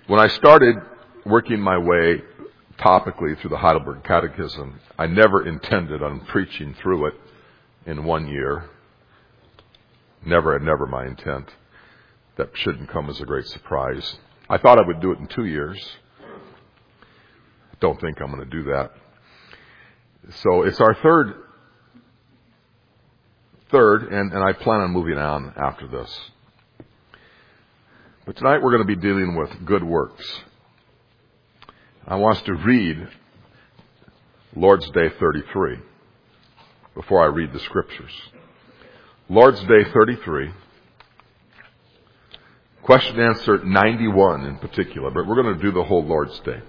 When I started working my way topically through the Heidelberg Catechism, I never intended on preaching through it in 1 year. Never my intent. That shouldn't come as a great surprise. I thought I would do it in 2 years. Don't think I'm going to do that. So it's our third, and I plan on moving on after this. But tonight we're going to be dealing with good works. I want us to read Lord's Day 33 before I read the scriptures. Lord's Day 33, question and answer 91 in particular, but we're going to do the whole Lord's Day.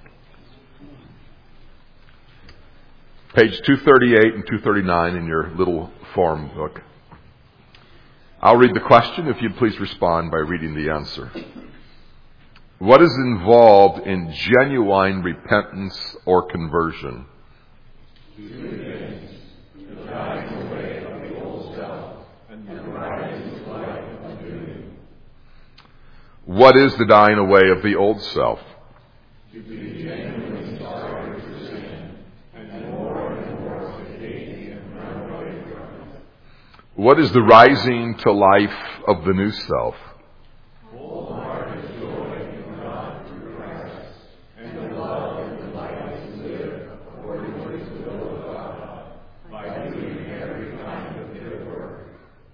Page 238 and 239 in your little form book. I'll read the question if you'd please respond by reading the answer. What is involved in genuine repentance or conversion? 2 things: the dying away of the old self and the rising to life of the new. What is the dying away of the old self? To be genuinely sorry for sin and more hating and run away from it. What is the rising to life of the new self? Wholehearted joy in God through Christ, and the love and delight to live according to His will of God, by doing every kind of good work.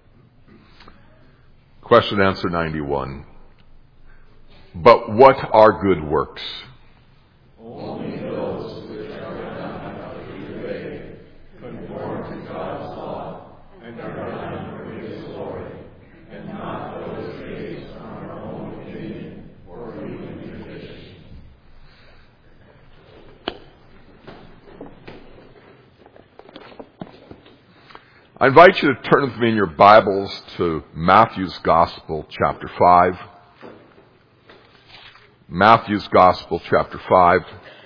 Question answer 91. But what are good works? Only those which are done out of His way, conform to God's law, and are done for His glory, and not those based on our own opinion or human tradition. I invite you to turn with me in your Bibles to Matthew's Gospel, chapter 5. Matthew's Gospel, chapter 5.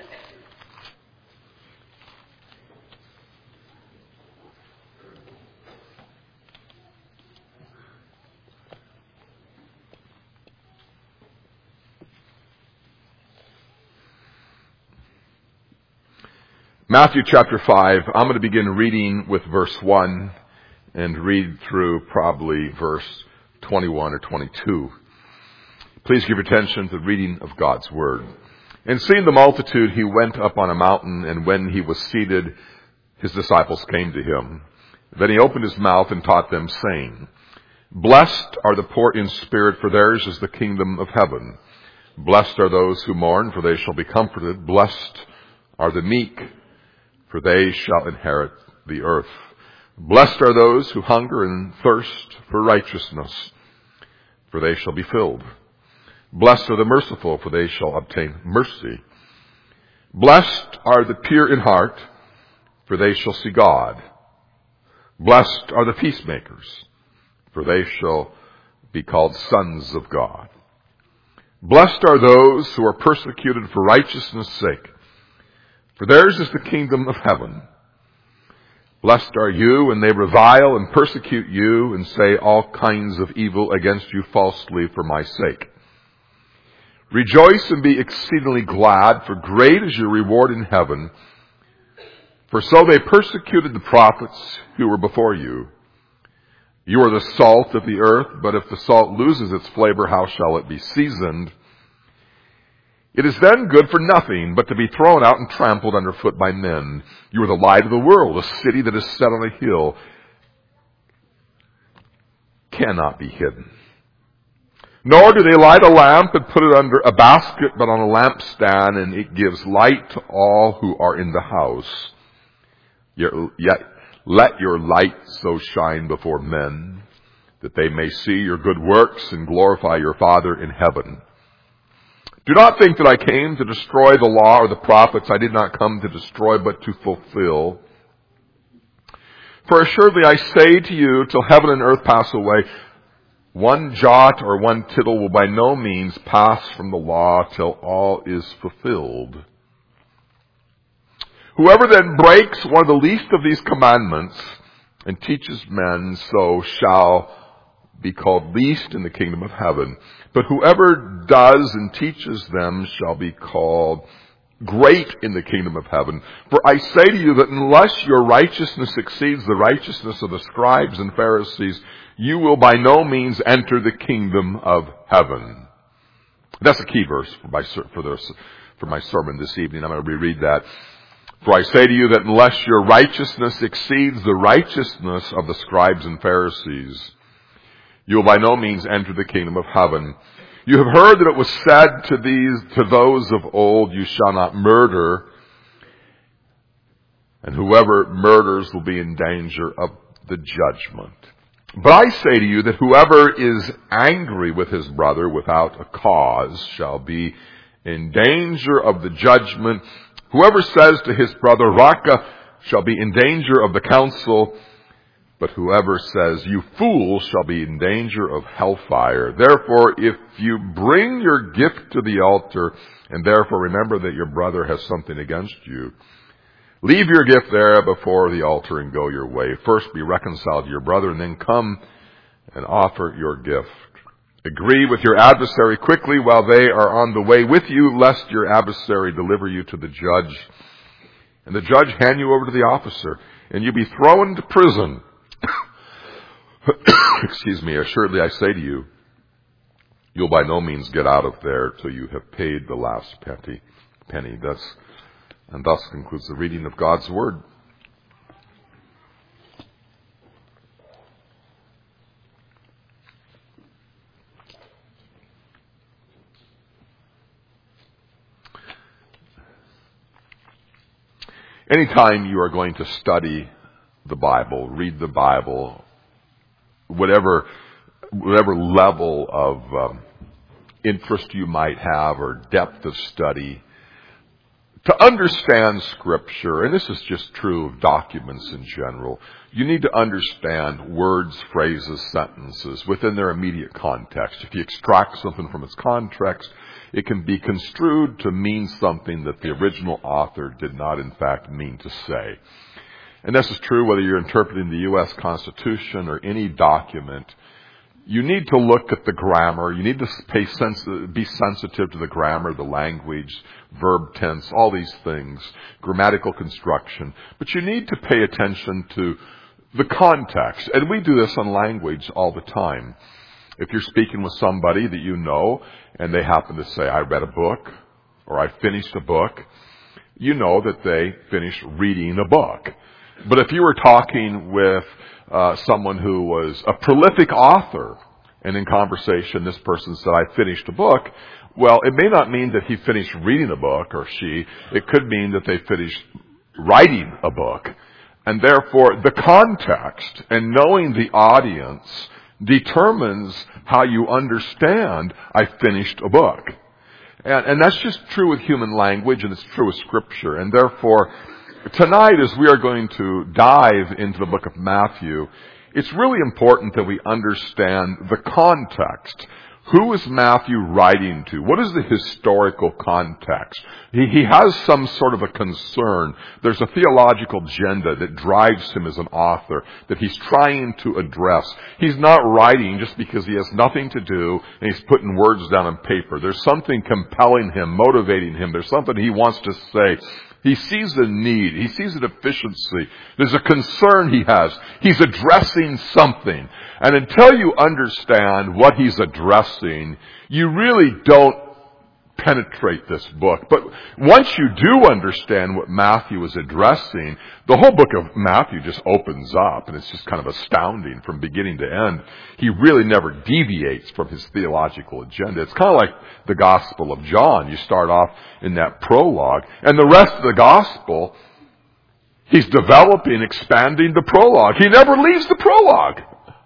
Matthew chapter 5, I'm going to begin reading with verse 1 and read through probably verse 21 or 22. Please give attention to the reading of God's Word. And seeing the multitude, he went up on a mountain, and when he was seated, his disciples came to him. Then he opened his mouth and taught them, saying, Blessed are the poor in spirit, for theirs is the kingdom of heaven. Blessed are those who mourn, for they shall be comforted. Blessed are the meek, for they shall inherit the earth. Blessed are those who hunger and thirst for righteousness, for they shall be filled. Blessed are the merciful, for they shall obtain mercy. Blessed are the pure in heart, for they shall see God. Blessed are the peacemakers, for they shall be called sons of God. Blessed are those who are persecuted for righteousness' sake, for theirs is the kingdom of heaven. Blessed are you when they revile and persecute you and say all kinds of evil against you falsely for my sake. Rejoice and be exceedingly glad, for great is your reward in heaven. For so they persecuted the prophets who were before you. You are the salt of the earth, but if the salt loses its flavor, how shall it be seasoned? It is then good for nothing but to be thrown out and trampled underfoot by men. You are the light of the world. A city that is set on a hill cannot be hidden. Nor do they light a lamp and put it under a basket, but on a lampstand, and it gives light to all who are in the house. Yet let your light so shine before men, that they may see your good works and glorify your Father in heaven. Do not think that I came to destroy the law or the prophets. I did not come to destroy, but to fulfill. For assuredly I say to you, till heaven and earth pass away, one jot or one tittle will by no means pass from the law till all is fulfilled. Whoever then breaks one of the least of these commandments and teaches men so shall be called least in the kingdom of heaven. But whoever does and teaches them shall be called great in the kingdom of heaven. For I say to you that unless your righteousness exceeds the righteousness of the scribes and Pharisees, you will by no means enter the kingdom of heaven. That's a key verse for my sermon this evening. I'm going to reread that. For I say to you that unless your righteousness exceeds the righteousness of the scribes and Pharisees, you will by no means enter the kingdom of heaven. You have heard that it was said to those of old, you shall not murder, and whoever murders will be in danger of the judgment. But I say to you that whoever is angry with his brother without a cause shall be in danger of the judgment. Whoever says to his brother, Raca, shall be in danger of the council. But whoever says, you fool, shall be in danger of hellfire. Therefore, if you bring your gift to the altar, and therefore remember that your brother has something against you, leave your gift there before the altar and go your way. First be reconciled to your brother, and then come and offer your gift. Agree with your adversary quickly while they are on the way with you, lest your adversary deliver you to the judge, and the judge hand you over to the officer, and you be thrown into prison. Excuse me, assuredly I say to you, you'll by no means get out of there till you have paid the last penny. Thus concludes the reading of God's Word. Anytime you are going to study the Bible, read the Bible, whatever level of interest you might have or depth of study, to understand Scripture, and this is just true of documents in general, you need to understand words, phrases, sentences within their immediate context. If you extract something from its context, it can be construed to mean something that the original author did not in fact mean to say. And this is true whether you're interpreting the U.S. Constitution or any document. You need to look at the grammar. You need to be sensitive to the grammar, the language, verb tense, all these things, grammatical construction. But you need to pay attention to the context. And we do this on language all the time. If you're speaking with somebody that you know and they happen to say, I read a book or I finished a book, you know that they finished reading a book. But if you were talking with someone who was a prolific author, and in conversation this person said, I finished a book, well, it may not mean that he finished reading a book, or she. It could mean that they finished writing a book. And therefore, the context and knowing the audience determines how you understand, I finished a book. And that's just true with human language, and it's true with Scripture. And therefore, tonight, as we are going to dive into the book of Matthew, it's really important that we understand the context. Who is Matthew writing to? What is the historical context? He has some sort of a concern. There's a theological agenda that drives him as an author that he's trying to address. He's not writing just because he has nothing to do and he's putting words down on paper. There's something compelling him, motivating him. There's something he wants to say. He sees a need. He sees a deficiency. There's a concern he has. He's addressing something. And until you understand what he's addressing, you really don't penetrate this book. But once you do understand what Matthew is addressing, the whole book of Matthew just opens up, and it's just kind of astounding from beginning to end. He really never deviates from his theological agenda. It's kind of like the Gospel of John. You start off in that prologue, and the rest of the Gospel, he's developing, expanding the prologue. He never leaves the prologue.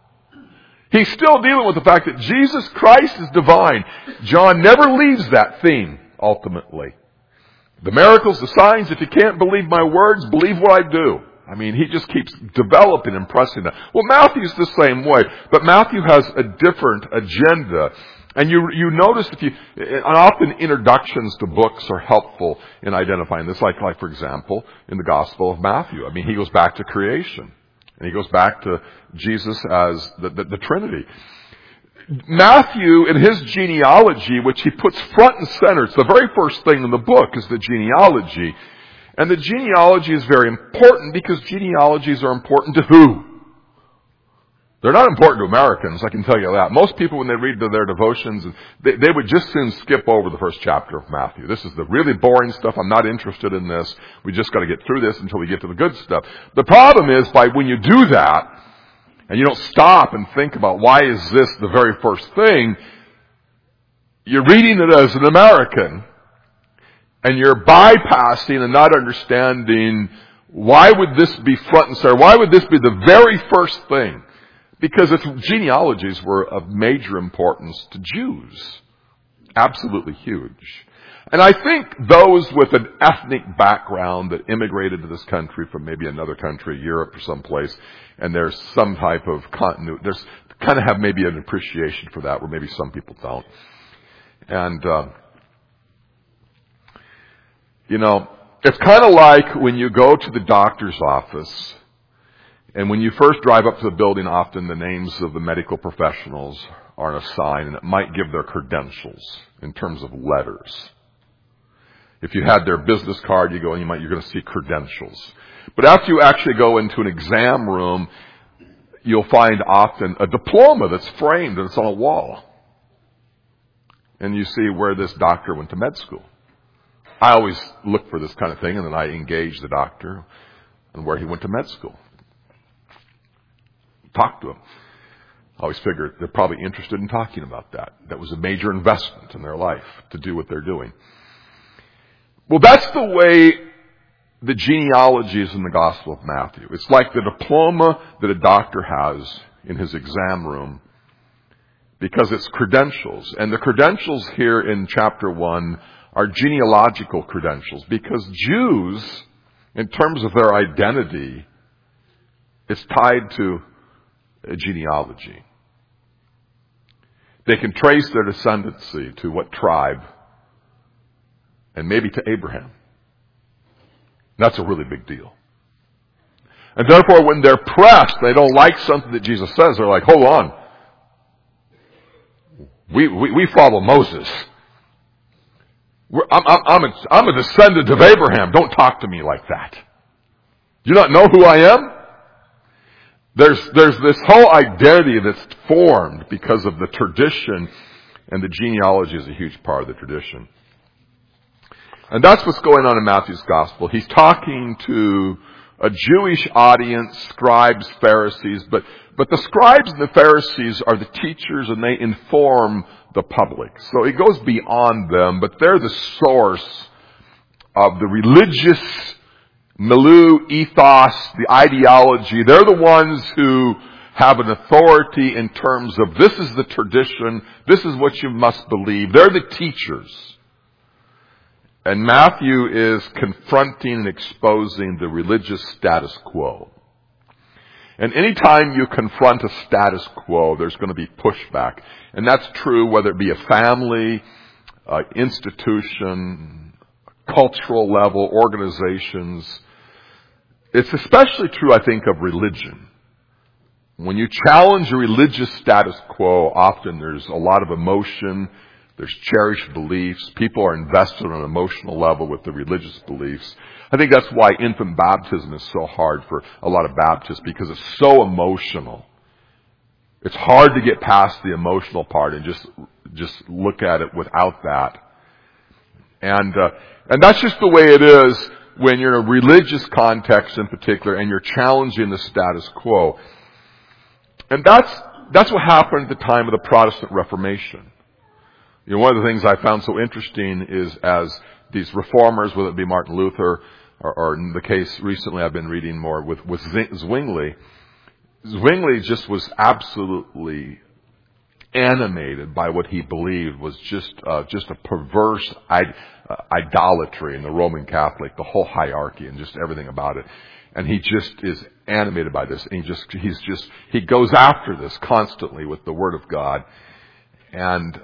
He's still dealing with the fact that Jesus Christ is divine. John never leaves that theme, ultimately. The miracles, the signs, if you can't believe my words, believe what I do. I mean, he just keeps developing and pressing that. Well, Matthew's the same way, but Matthew has a different agenda. And you notice and often introductions to books are helpful in identifying this. Like for example, in the Gospel of Matthew. I mean, he goes back to creation. And he goes back to Jesus as the Trinity. Matthew, in his genealogy, which he puts front and center, it's the very first thing in the book, is the genealogy. And the genealogy is very important because genealogies are important to who? They're not important to Americans, I can tell you that. Most people, when they read their devotions, they would just soon skip over the first chapter of Matthew. This is the really boring stuff. I'm not interested in this. We just got to get through this until we get to the good stuff. The problem is, when you do that, and you don't stop and think about why is this the very first thing, you're reading it as an American, and you're bypassing and not understanding why would this be front and center? Why would this be the very first thing? Because its genealogies were of major importance to Jews. Absolutely huge. And I think those with an ethnic background that immigrated to this country from maybe another country, Europe or someplace, and there's some type of continuity, there's kind of have maybe an appreciation for that where maybe some people don't. And, it's kind of like when you go to the doctor's office, and when you first drive up to the building, often the names of the medical professionals are on a sign, and it might give their credentials in terms of letters. If you had their business card, you go and you're going to see credentials. But after you actually go into an exam room, you'll find often a diploma that's framed and it's on a wall. And you see where this doctor went to med school. I always look for this kind of thing, and then I engage the doctor and where he went to med school. Talk to him. I always figured they're probably interested in talking about that. That was a major investment in their life to do what they're doing. Well, that's the way the genealogy is in the Gospel of Matthew. It's like the diploma that a doctor has in his exam room because it's credentials. And the credentials here in chapter 1 are genealogical credentials because Jews, in terms of their identity, it's tied to a genealogy. They can trace their descendancy to what tribe, and maybe to Abraham. That's a really big deal. And therefore, when they're pressed, they don't like something that Jesus says. They're like, hold on. We follow Moses. I'm a descendant of Abraham. Don't talk to me like that. Do you not know who I am? There's this whole identity that's formed because of the tradition, and the genealogy is a huge part of the tradition. And that's what's going on in Matthew's Gospel. He's talking to a Jewish audience, scribes, Pharisees, but the scribes and the Pharisees are the teachers, and they inform the public. So it goes beyond them, but they're the source of the religious milieu, ethos, the ideology. They're the ones who have an authority in terms of this is the tradition, this is what you must believe. They're the teachers. And Matthew is confronting and exposing the religious status quo. And anytime you confront a status quo, there's going to be pushback. And that's true whether it be a family, institution, cultural level, organizations. It's especially true, I think, of religion. When you challenge a religious status quo, often there's a lot of emotion. There's cherished beliefs. People are invested on an emotional level with the religious beliefs. I think that's why infant baptism is so hard for a lot of Baptists, because it's so emotional. It's hard to get past the emotional part and just look at it without that. And that's just the way it is when you're in a religious context in particular and you're challenging the status quo. And that's what happened at the time of the Protestant Reformation. You know, one of the things I found so interesting is as these reformers, whether it be Martin Luther or in the case recently I've been reading more with Zwingli. Zwingli just was absolutely animated by what he believed was just a perverse idolatry in the Roman Catholic, the whole hierarchy and just everything about it. And he just is animated by this. And he goes after this constantly with the Word of God. And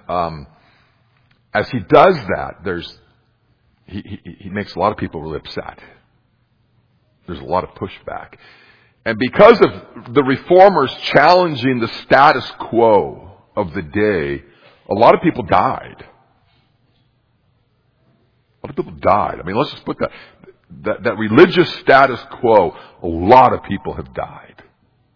as he does that, he makes a lot of people really upset. There's a lot of pushback. And because of the reformers challenging the status quo of the day, a lot of people died. A lot of people died. I mean, let's just put that religious status quo, a lot of people have died.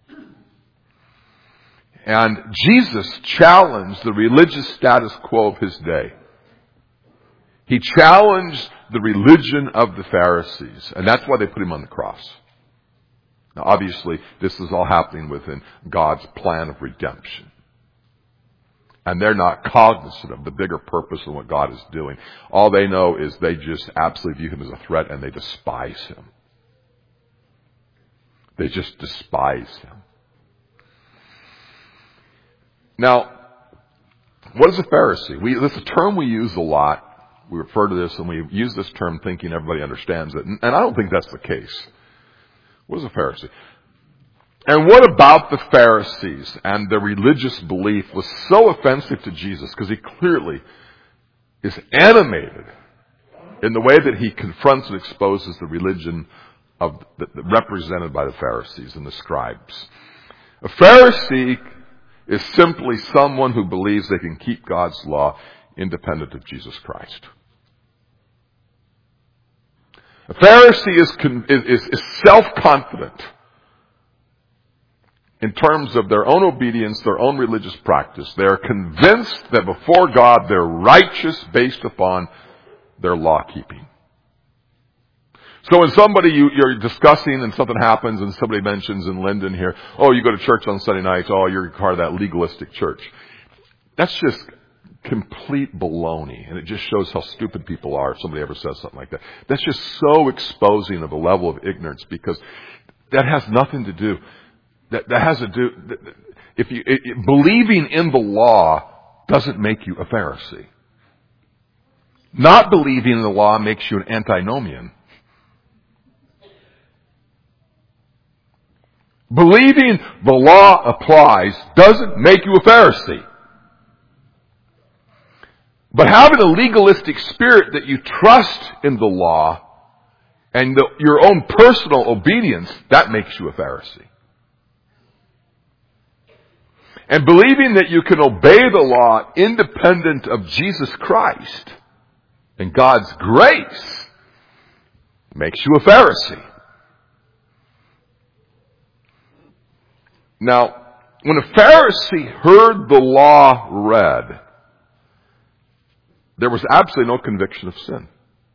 And Jesus challenged the religious status quo of his day. He challenged the religion of the Pharisees, and that's why they put him on the cross. Now, obviously, this is all happening within God's plan of redemption. And they're not cognizant of the bigger purpose of what God is doing. All they know is they just absolutely view him as a threat and they despise him. They just despise him. Now, what is a Pharisee? This is a term we use a lot. We refer to this and we use this term thinking everybody understands it. And I don't think that's the case. What is a Pharisee? And what about the Pharisees and their religious belief was so offensive to Jesus? Because he clearly is animated in the way that he confronts and exposes the religion represented by the Pharisees and the scribes. A Pharisee is simply someone who believes they can keep God's law independent of Jesus Christ. A Pharisee is self-confident in terms of their own obedience, their own religious practice. They are convinced that before God they're righteous based upon their law-keeping. So when you're discussing and something happens and somebody mentions in Linden here, oh, you go to church on Sunday nights, oh, you're part of that legalistic church. That's just complete baloney, and it just shows how stupid people are if somebody ever says something like that. That's just so exposing of a level of ignorance, because that has nothing to do. That has to do. Believing in the law doesn't make you a Pharisee. Not believing in the law makes you an antinomian. Believing the law applies doesn't make you a Pharisee. But having a legalistic spirit that you trust in the law and your own personal obedience, that makes you a Pharisee. And believing that you can obey the law independent of Jesus Christ and God's grace makes you a Pharisee. Now, when a Pharisee heard the law read, there was absolutely no conviction of sin.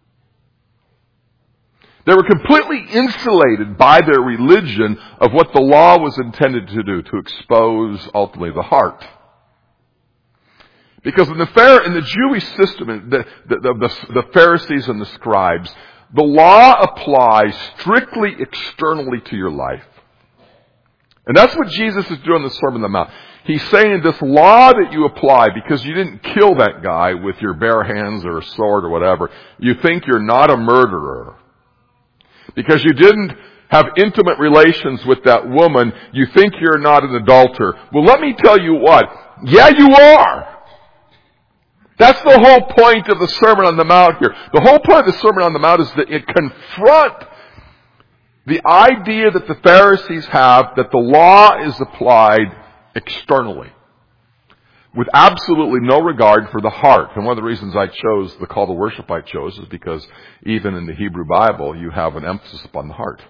They were completely insulated by their religion of what the law was intended to do, to expose ultimately the heart. Because in the Jewish system, the Pharisees and the scribes, the law applies strictly externally to your life. And that's what Jesus is doing in the Sermon on the Mount. He's saying this law that you apply because you didn't kill that guy with your bare hands or a sword or whatever, you think you're not a murderer. Because you didn't have intimate relations with that woman, you think you're not an adulterer. Well, let me tell you what. Yeah, you are. That's the whole point of the Sermon on the Mount here. The whole point of the Sermon on the Mount is that it confronts the idea that the Pharisees have that the law is applied externally, with absolutely no regard for the heart. And one of the reasons I chose the call to worship I chose is because even in the Hebrew Bible, you have an emphasis upon the heart.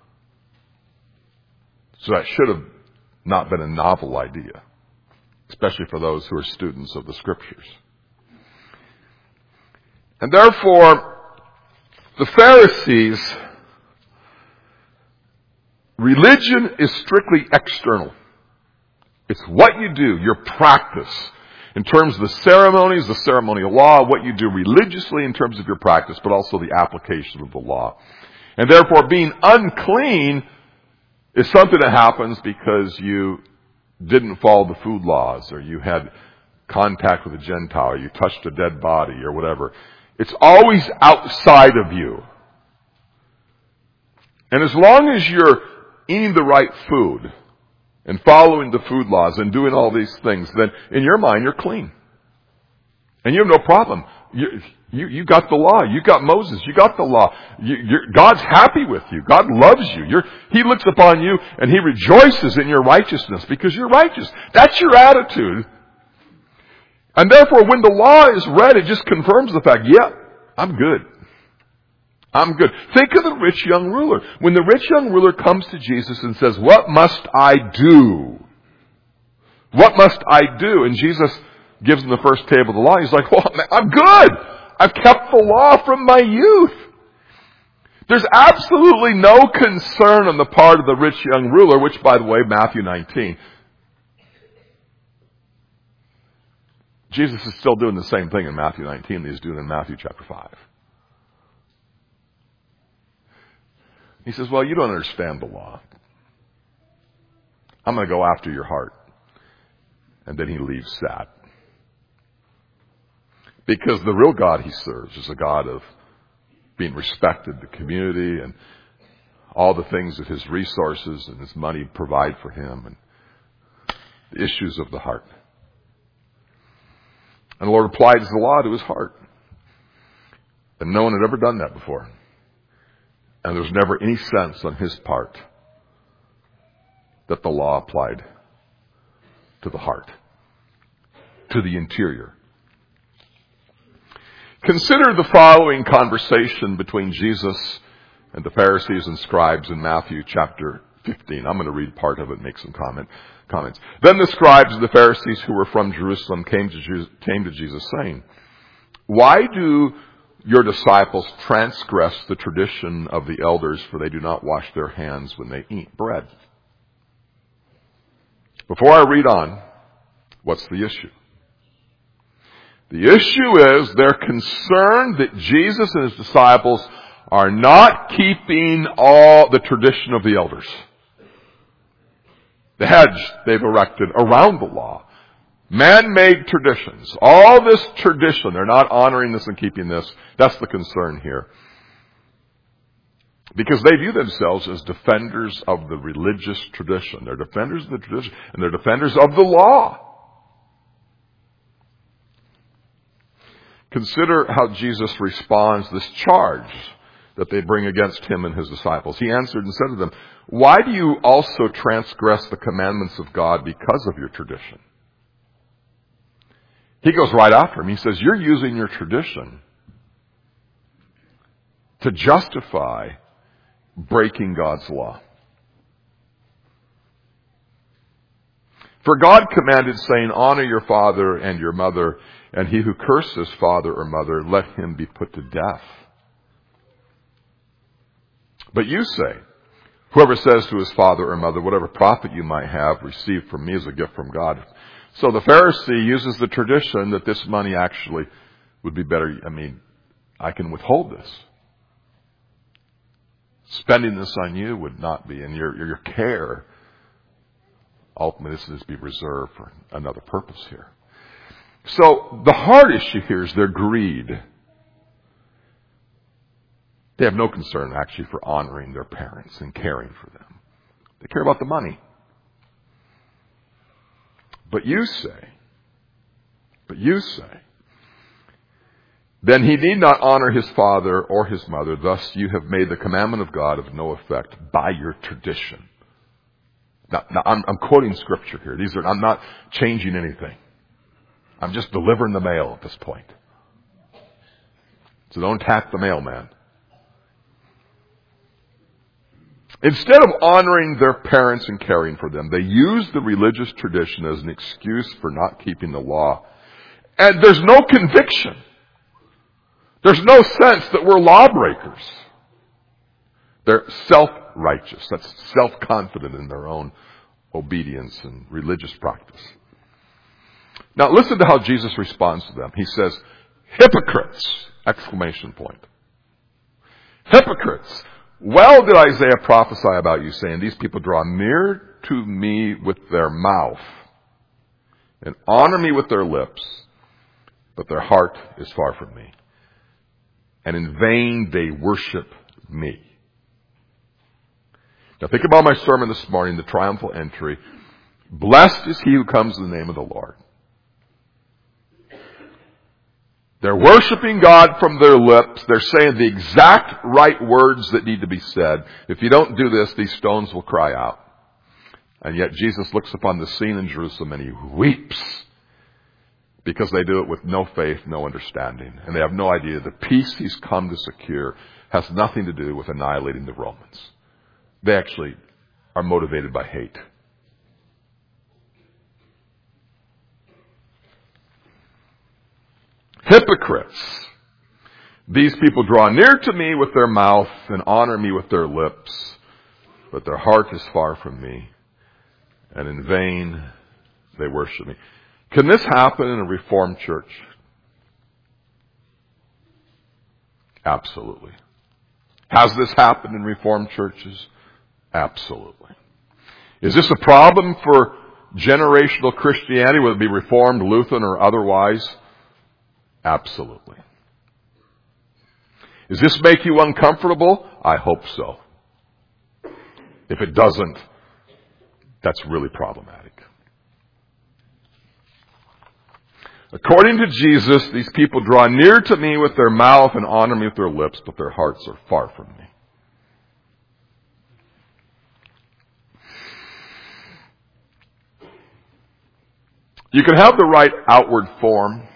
So that should have not been a novel idea, especially for those who are students of the Scriptures. And therefore, the Pharisees, religion is strictly external. It's what you do, your practice, in terms of the ceremonies, the ceremonial law, what you do religiously in terms of your practice, but also the application of the law. And therefore, being unclean is something that happens because you didn't follow the food laws, or you had contact with a Gentile, or you touched a dead body, or whatever. It's always outside of you. And as long as you're eating the right food, and following the food laws and doing all these things, then in your mind you're clean. And you have no problem You got the law. You got Moses. You got the law. God's happy with you. God loves you. He looks upon you and He rejoices in your righteousness because you're righteous. That's your attitude. And therefore, when the law is read, it just confirms the fact, yeah, I'm good. I'm good. Think of the rich young ruler. When the rich young ruler comes to Jesus and says, what must I do? What must I do? And Jesus gives him the first table of the law. He's like, well, I'm good. I've kept the law from my youth. There's absolutely no concern on the part of the rich young ruler, which, by the way, Matthew 19. Jesus is still doing the same thing in Matthew 19 that he's doing in Matthew chapter 5. He says, well, you don't understand the law. I'm going to go after your heart. And then he leaves sad. Because the real God he serves is a God of being respected, the community, and all the things that his resources and his money provide for him, and the issues of the heart. And the Lord applied the law to his heart. And no one had ever done that before. And there's never any sense on his part that the law applied to the heart, to the interior. Consider the following conversation between Jesus and the Pharisees and scribes in Matthew chapter 15. I'm going to read part of it and make some comments. Then the scribes and the Pharisees who were from Jerusalem came to Jesus saying, why do your disciples transgress the tradition of the elders, for they do not wash their hands when they eat bread? Before I read on, what's the issue? The issue is they're concerned that Jesus and his disciples are not keeping all the tradition of the elders. The hedge they've erected around the law. Man-made traditions. All this tradition, they're not honoring this and keeping this. That's the concern here. Because they view themselves as defenders of the religious tradition. They're defenders of the tradition, and they're defenders of the law. Consider how Jesus responds to this charge that they bring against him and his disciples. He answered and said to them, why do you also transgress the commandments of God because of your tradition? He goes right after him. He says, you're using your tradition to justify breaking God's law. For God commanded, saying, honor your father and your mother, and he who curses father or mother, let him be put to death. But you say, whoever says to his father or mother, whatever profit you might have received from me is a gift from God. So the Pharisee uses the tradition that this money actually would be better. I can withhold this. Spending this on you would not be, and your care, ultimately this is to be reserved for another purpose here. So the hard issue here is their greed. They have no concern actually for honoring their parents and caring for them. They care about the money. But you say, then he need not honor his father or his mother. Thus you have made the commandment of God of no effect by your tradition. Now I'm quoting scripture here. I'm not changing anything. I'm just delivering the mail at this point. So don't attack the mailman. Instead of honoring their parents and caring for them, they use the religious tradition as an excuse for not keeping the law. And there's no conviction. There's no sense that we're lawbreakers. They're self-righteous. That's self-confident in their own obedience and religious practice. Now listen to how Jesus responds to them. He says, hypocrites! Exclamation point. Hypocrites! Well did Isaiah prophesy about you, saying, these people draw near to me with their mouth and honor me with their lips, but their heart is far from me. And in vain they worship me. Now think about my sermon this morning, the triumphal entry. Blessed is he who comes in the name of the Lord. They're worshiping God from their lips. They're saying the exact right words that need to be said. If you don't do this, these stones will cry out. And yet Jesus looks upon the scene in Jerusalem and he weeps because they do it with no faith, no understanding. And they have no idea the peace he's come to secure has nothing to do with annihilating the Romans. They actually are motivated by hate. Hypocrites. These people draw near to me with their mouth and honor me with their lips, but their heart is far from me, and in vain they worship me. Can this happen in a Reformed church? Absolutely. Has this happened in Reformed churches? Absolutely. Is this a problem for generational Christianity, whether it be Reformed, Lutheran, or otherwise? Absolutely. Does this make you uncomfortable? I hope so. If it doesn't, that's really problematic. According to Jesus, these people draw near to me with their mouth and honor me with their lips, but their hearts are far from me. You can have the right outward form.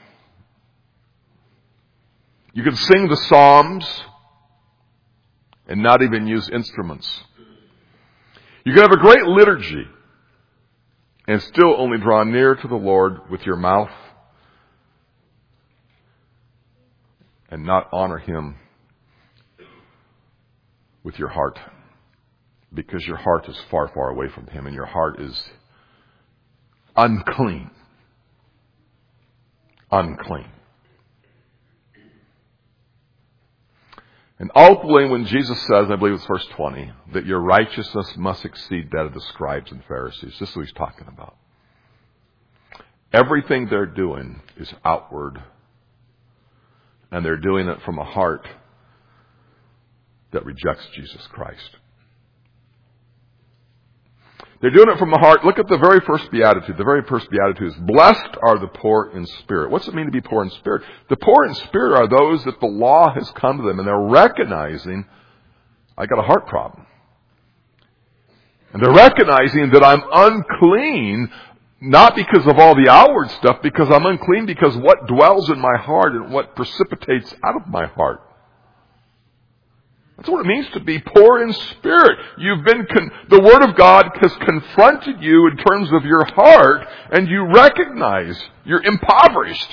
You can sing the Psalms and not even use instruments. You can have a great liturgy and still only draw near to the Lord with your mouth and not honor Him with your heart, because your heart is far, far away from Him and your heart is unclean. Unclean. And ultimately, when Jesus says, I believe it's verse 20, that your righteousness must exceed that of the scribes and Pharisees, this is what he's talking about. Everything they're doing is outward, and they're doing it from a heart that rejects Jesus Christ. They're doing it from a heart. Look at the very first beatitude. The very first beatitude is, blessed are the poor in spirit. What's it mean to be poor in spirit? The poor in spirit are those that the law has come to them, and they're recognizing, I got a heart problem. And they're recognizing that I'm unclean, not because of all the outward stuff, because I'm unclean because what dwells in my heart and what precipitates out of my heart. That's what it means to be poor in spirit. The Word of God has confronted you in terms of your heart, and you recognize you're impoverished.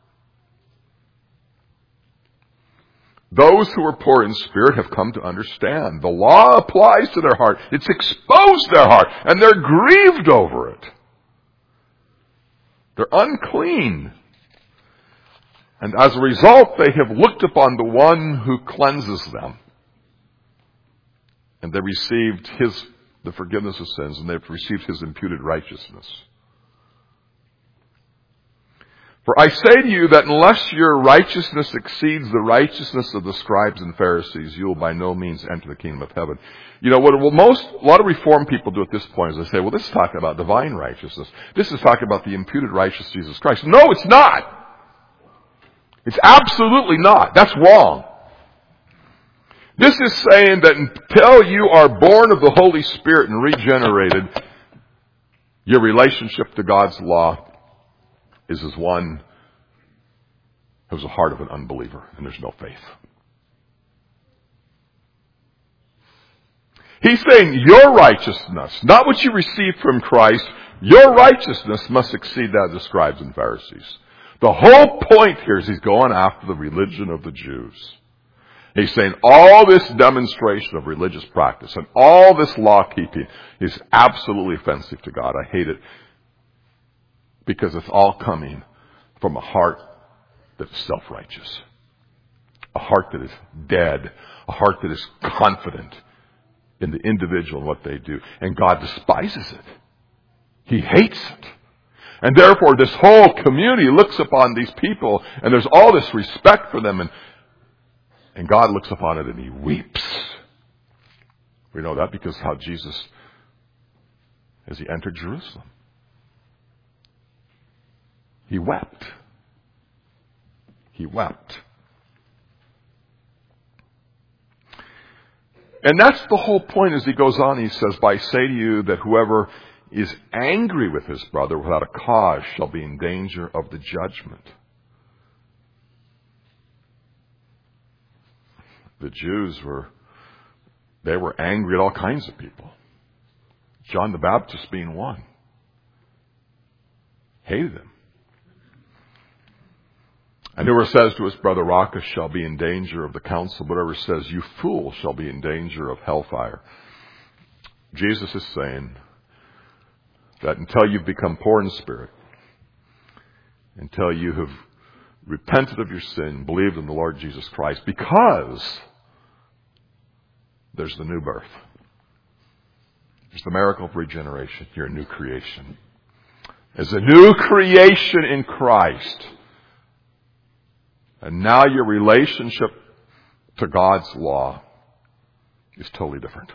Those who are poor in spirit have come to understand. The law applies to their heart. It's exposed their heart, and they're grieved over it. They're unclean. And as a result, they have looked upon the one who cleanses them. And they received the forgiveness of sins, and they've received His imputed righteousness. For I say to you that unless your righteousness exceeds the righteousness of the scribes and Pharisees, you will by no means enter the kingdom of heaven. You know, a lot of Reformed people do at this point is they say, well, this is talking about divine righteousness. This is talking about the imputed righteousness of Jesus Christ. No, it's not. It's absolutely not. That's wrong. This is saying that until you are born of the Holy Spirit and regenerated, your relationship to God's law is as one who has the heart of an unbeliever, and there's no faith. He's saying your righteousness, not what you received from Christ, your righteousness must exceed that of the scribes and Pharisees. The whole point here is he's going after the religion of the Jews. He's saying all this demonstration of religious practice and all this law-keeping is absolutely offensive to God. I hate it because it's all coming from a heart that is self-righteous, a heart that is dead, a heart that is confident in the individual and what they do. And God despises it. He hates it. And therefore this whole community looks upon these people and there's all this respect for them, and God looks upon it and He weeps. We know that because how Jesus, as He entered Jerusalem, He wept. He wept. And that's the whole point as he goes on. He says, "But I say to you that whoever is angry with his brother without a cause shall be in danger of the judgment." The Jews were angry at all kinds of people. John the Baptist being one. Hated him. And whoever says to his brother, "Raca," shall be in danger of the council. Whatever says, "You fool," shall be in danger of hellfire. Jesus is saying that until you've become poor in spirit, until you have repented of your sin, believed in the Lord Jesus Christ, because there's the new birth. There's the miracle of regeneration. You're a new creation. There's a new creation in Christ. And now your relationship to God's law is totally different.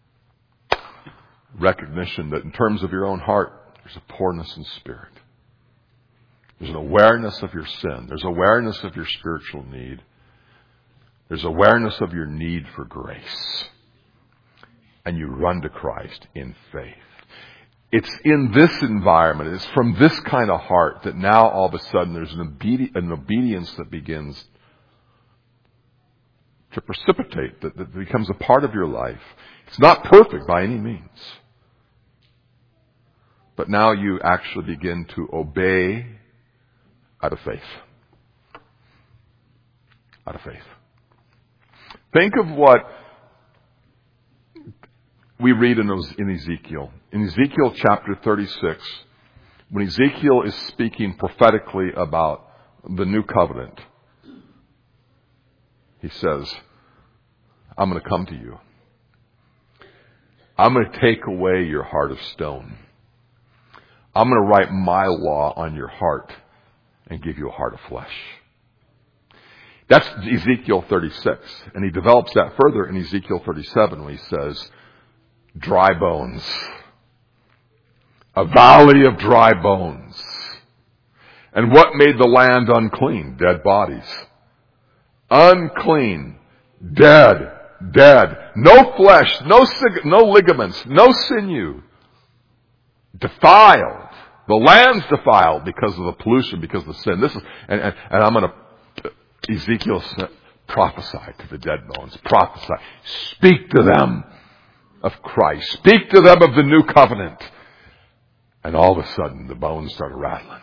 Recognition that in terms of your own heart, there's a poorness in spirit. There's an awareness of your sin. There's awareness of your spiritual need. There's awareness of your need for grace. And you run to Christ in faith. It's in this environment, it's from this kind of heart that now all of a sudden there's an obedience that begins to precipitate, that becomes a part of your life. It's not perfect by any means. But now you actually begin to obey out of faith. Out of faith. Think of what we read in Ezekiel. In Ezekiel chapter 36, when Ezekiel is speaking prophetically about the new covenant, he says, "I'm going to come to you. I'm going to take away your heart of stone. I'm going to write my law on your heart and give you a heart of flesh." That's Ezekiel 36. And he develops that further in Ezekiel 37 when he says, "Dry bones. A valley of dry bones. And what made the land unclean? Dead bodies. Unclean. Dead. No flesh. No ligaments. No sinew. Defiled. The land's defiled because of the pollution, because of the sin." This is, and I'm going to, Ezekiel said, "Prophesy to the dead bones. Prophesy. Speak to them of Christ. Speak to them of the new covenant." And all of a sudden, the bones started rattling.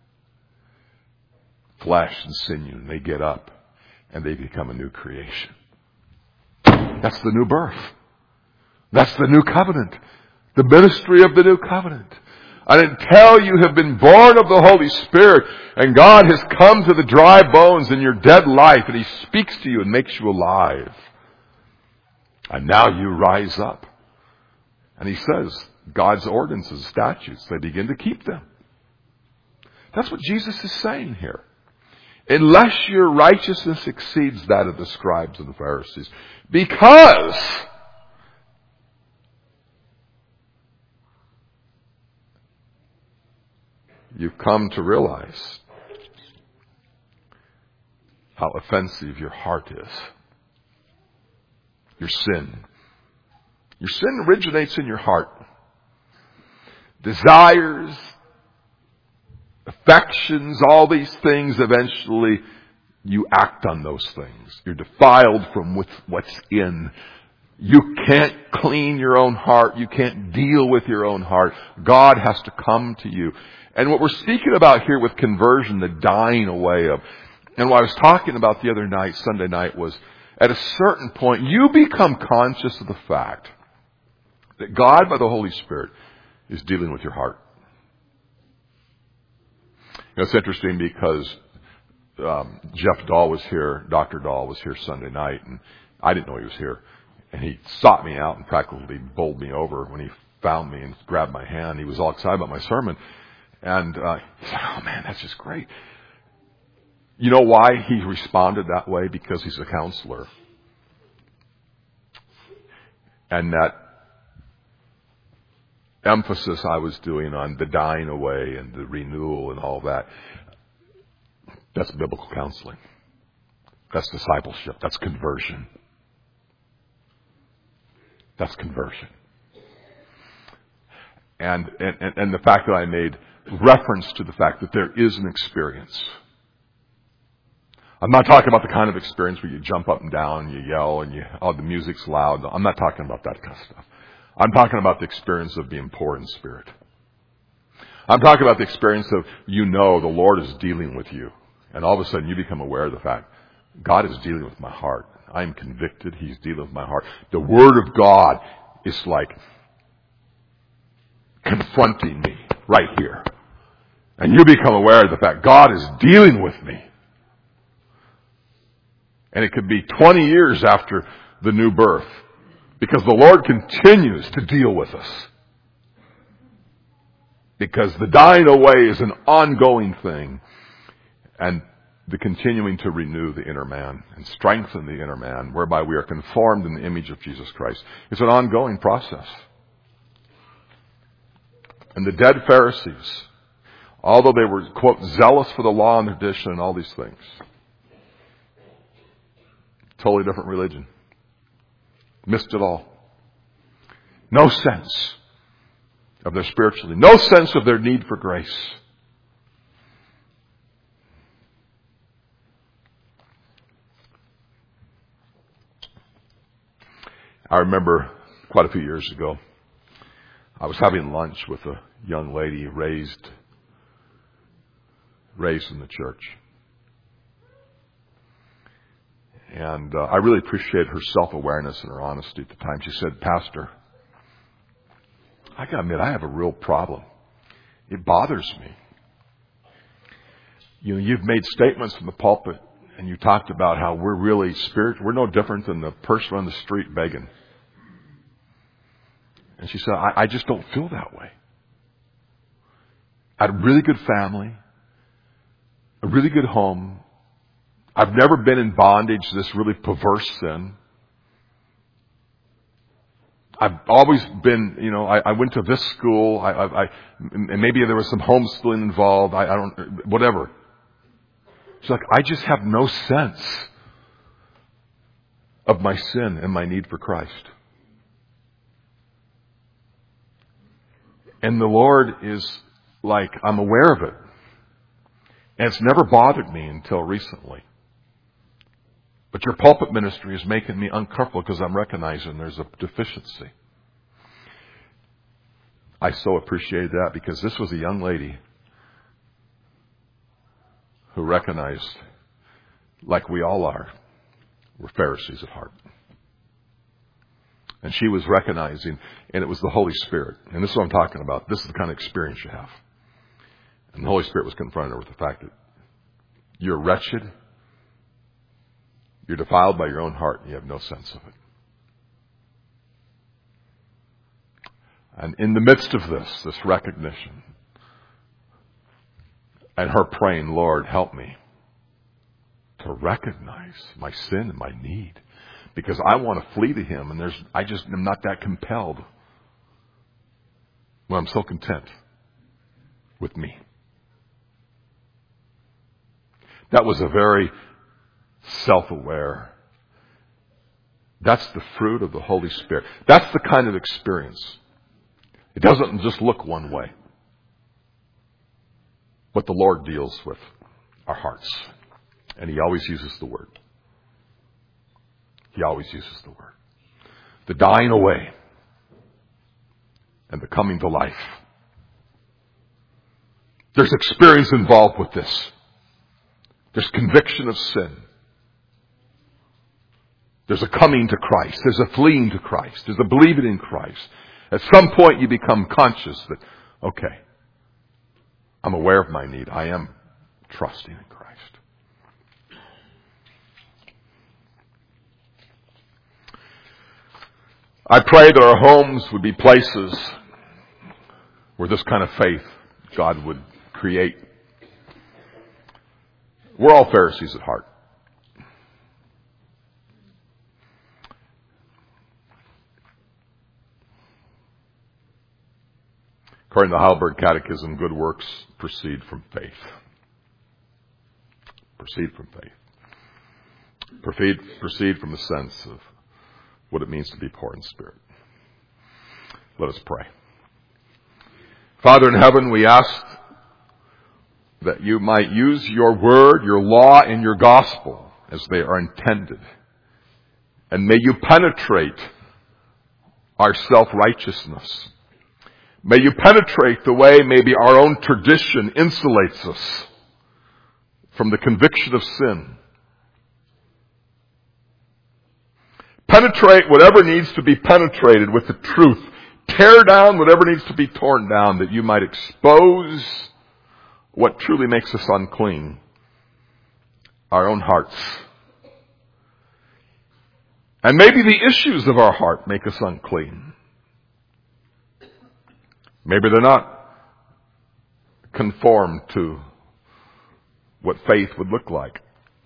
Flesh and sinew. And they get up and they become a new creation. That's the new birth. That's the new covenant. The ministry of the new covenant. And until you have been born of the Holy Spirit and God has come to the dry bones in your dead life and He speaks to you and makes you alive. And now you rise up. And He says, God's ordinances, statutes, they begin to keep them. That's what Jesus is saying here. Unless your righteousness exceeds that of the scribes and the Pharisees. Because you've come to realize how offensive your heart is. Your sin. Your sin originates in your heart. Desires, affections, all these things, eventually you act on those things. You're defiled from what's in. You can't clean your own heart. You can't deal with your own heart. God has to come to you. And what we're speaking about here with conversion, the dying away of, and what I was talking about the other night, Sunday night, was at a certain point, you become conscious of the fact that God, by the Holy Spirit, is dealing with your heart. It's interesting because Jeff Dahl was here, Dr. Dahl was here Sunday night, and I didn't know he was here. And he sought me out and practically bowled me over when he found me and grabbed my hand. He was all excited about my sermon. And he said, "Oh man, that's just great." You know why he responded that way? Because he's a counselor. And that emphasis I was doing on the dying away and the renewal and all that, That's biblical counseling. That's discipleship. That's conversion. That's conversion. And the fact that I made reference to the fact that there is an experience. I'm not talking about the kind of experience where you jump up and down, and you yell, and the music's loud. I'm not talking about that kind of stuff. I'm talking about the experience of being poor in spirit. I'm talking about the experience of, the Lord is dealing with you. And all of a sudden you become aware of the fact, God is dealing with my heart. I'm convicted. He's dealing with my heart. The Word of God is like confronting me right here. And you become aware of the fact, God is dealing with me. And it could be 20 years after the new birth, because the Lord continues to deal with us. Because the dying away is an ongoing thing. And the continuing to renew the inner man and strengthen the inner man, whereby we are conformed in the image of Jesus Christ. It's an ongoing process. And the dead Pharisees, although they were, quote, zealous for the law and tradition and all these things, totally different religion. Missed it all. No sense of their spirituality. No sense of their need for grace. I remember quite a few years ago, I was having lunch with a young lady raised in the church. And I really appreciated her self-awareness and her honesty at the time. She said, "Pastor, I got to admit, I have a real problem. It bothers me. You've made statements from the pulpit, and you talked about how we're really spiritual. We're no different than the person on the street begging." And she said, I just don't feel that way. I had a really good family, a really good home. I've never been in bondage to this really perverse sin. I've always been, I went to this school. And maybe there was some homeschooling involved. I don't, whatever. She's like, I just have no sense of my sin and my need for Christ. And the Lord is like, I'm aware of it. And it's never bothered me until recently. But your pulpit ministry is making me uncomfortable because I'm recognizing there's a deficiency. I so appreciated that because this was a young lady who recognized, like we all are, we're Pharisees at heart. And she was recognizing, and it was the Holy Spirit. And this is what I'm talking about. This is the kind of experience you have. And the Holy Spirit was confronting her with the fact that you're wretched, you're defiled by your own heart, and you have no sense of it. And in the midst of this recognition, and her praying, Lord, help me to recognize my sin and my need. Because I want to flee to Him, and I just am not that compelled when I'm so content with me. That was a very self-aware. That's the fruit of the Holy Spirit. That's the kind of experience. It doesn't just look one way. But the Lord deals with our hearts. And He always uses the Word. He always uses the Word. The dying away and the coming to life. There's experience involved with this. There's conviction of sin. There's a coming to Christ. There's a fleeing to Christ. There's a believing in Christ. At some point you become conscious that, okay, I'm aware of my need. I am trusting in Christ. I pray that our homes would be places where this kind of faith God would create. We're all Pharisees at heart. According to the Heidelberg Catechism, good works proceed from faith. proceed from faith. Proceed from the sense of what it means to be poor in spirit. Let us pray. Father in heaven, we ask that you might use your word, your law, and your gospel as they are intended. And may you penetrate our self-righteousness. May you penetrate the way maybe our own tradition insulates us from the conviction of sin. Penetrate whatever needs to be penetrated with the truth. Tear down whatever needs to be torn down, that you might expose what truly makes us unclean, our own hearts. And maybe the issues of our heart make us unclean. Maybe they're not conformed to what faith would look like.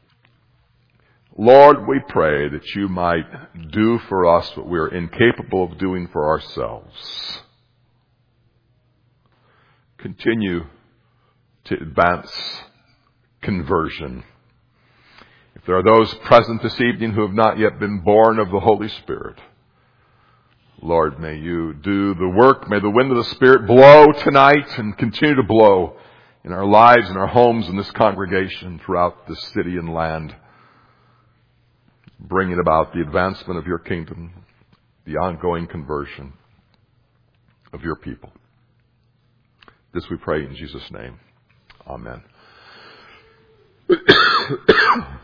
Lord, we pray that you might do for us what we are incapable of doing for ourselves. Continue to advance conversion. If there are those present this evening who have not yet been born of the Holy Spirit, Lord, may you do the work. May the wind of the Spirit blow tonight and continue to blow in our lives, in our homes, in this congregation, throughout this city and land, bringing about the advancement of your kingdom, the ongoing conversion of your people. This we pray in Jesus' name. Amen.